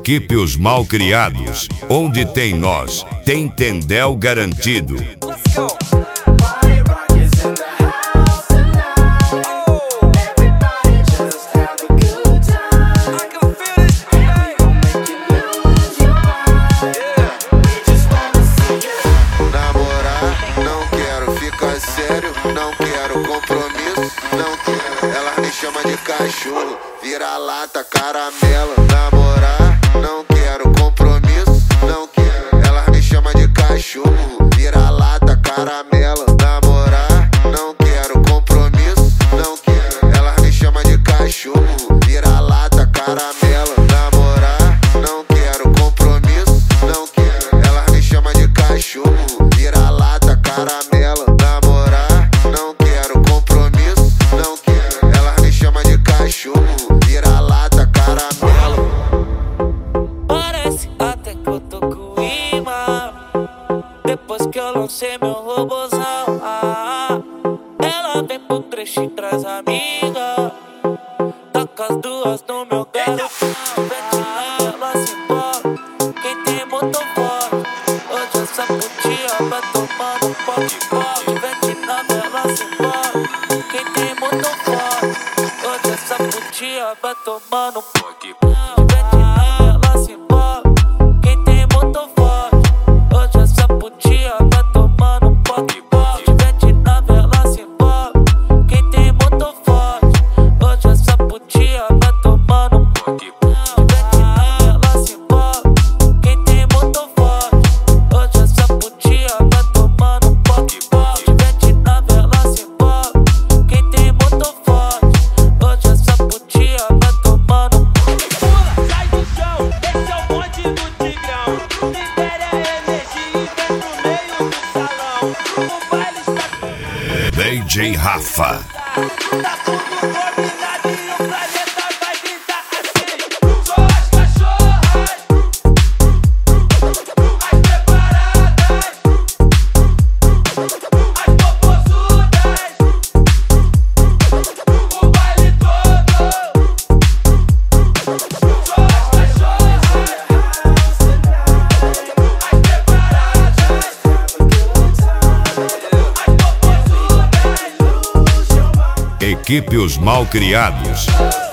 Equipe Os Malcriados. Onde tem nós, tem Tendel garantido. Não quero compromisso, não quero. Ela me chama de cachorro, vira-lata, caramelo. Namorar, não quero compromisso, não quero. Ela me chama de cachorro, vira-lata, caramelo. Namorar, não quero compromisso, não quero. Ela me chama de cachorro, vira-lata, caramelo. Namorar, não quero compromisso, não quero. Ela me chama de cachorro, vira-lata, caramelo. Vira-lata, caramelo. Parece até que eu tô com imã. Depois que eu lancei meu robozão, ela vem pro trecho e traz amiga. Taca as duas no meu garotão. Vem ela se embora. Quem tem motor forte, hoje essa putinha vai tomando pode. Vem ela se embora. Quem tem motor forte, hoje essa putinha vai tomando POC. Ela se embora. Quem tem motor forte, hoje essa putinha vai tomando POC. Ela se embora. Quem tem motor forte, hoje essa putinha vai tomando POC. Ela se embora. Quem tem motor forte, hoje essa putinha vai tomando POC. Ela se embora. Quem tem motor forte, hoje essa putinha vai tomando. Pula, sai do chão, esse é o bonde do Tigrão. Libere a energia e vem pro meio do salão. O baile está DJ Rafa. Tá tudo combinado e o planeta vai gritar assim. Sou as cachorras, as preparadas, as popozudas, o baile todo. Sou as cachorras, as preparadas, as popozudas. Equipe Os Malcriados.